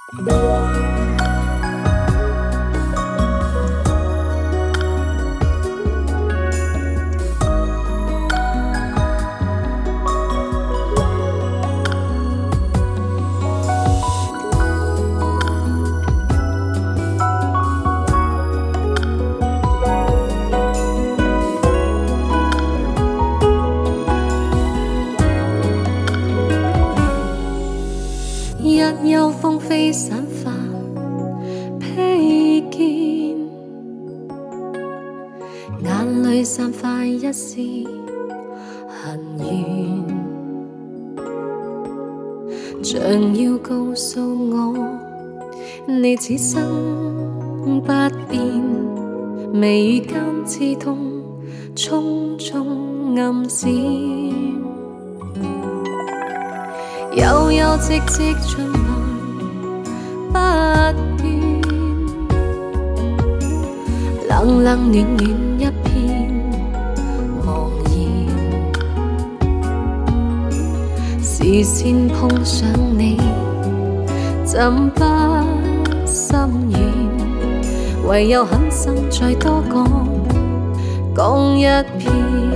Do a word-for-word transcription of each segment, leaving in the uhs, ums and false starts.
日有風飛散發披肩，眼淚散發一絲恨怨，像要告訴我，你此生不變，眉間刺痛，匆匆暗閃。悠悠寂寂循環不斷，冷冷暖暖一片茫然。視線碰上你，怎不心軟？唯有狠心再多講，講一遍。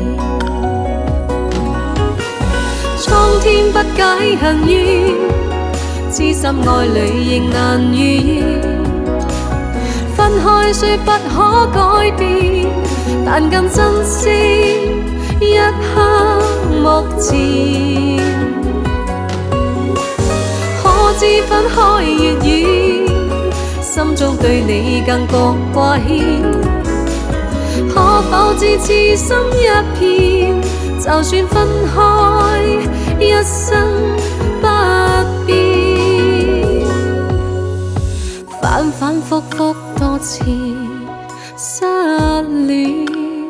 蒼天不解恨怨，痴心愛侶仍難如願。分開雖不可改變，但更珍惜一刻目前。可知分開越遠，心中對你更覺掛牽。可否知痴心一片，就算分開，一生不變。反反覆覆多次失戀，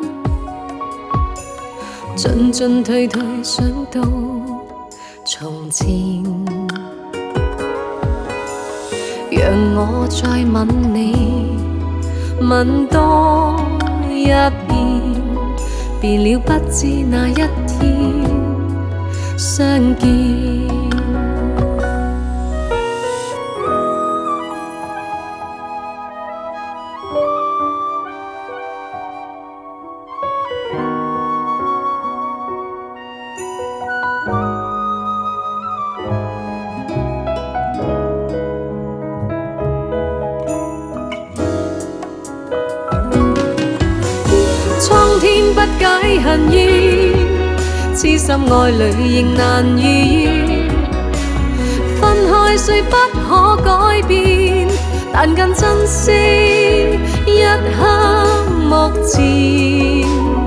進進退退想到從前。讓我再吻你，吻多一遍，變了不知哪一天相見。蒼天不解恨怨，痴心愛侶仍難如願。分開雖不可改變，但更珍惜一刻目前。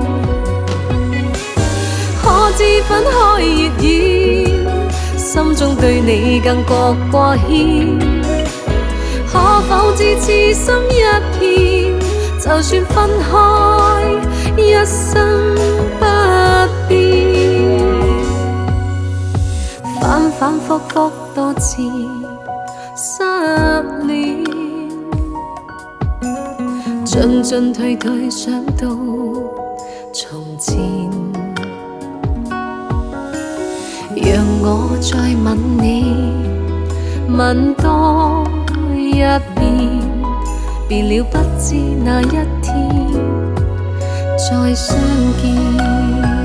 可知分開越遠，心中對你更覺掛牽。可否知痴心一片，就算分開，一生不變。反反覆覆多次失戀，進進退退想到從前。讓我再吻你，吻多一遍，變了不知哪一天再相見。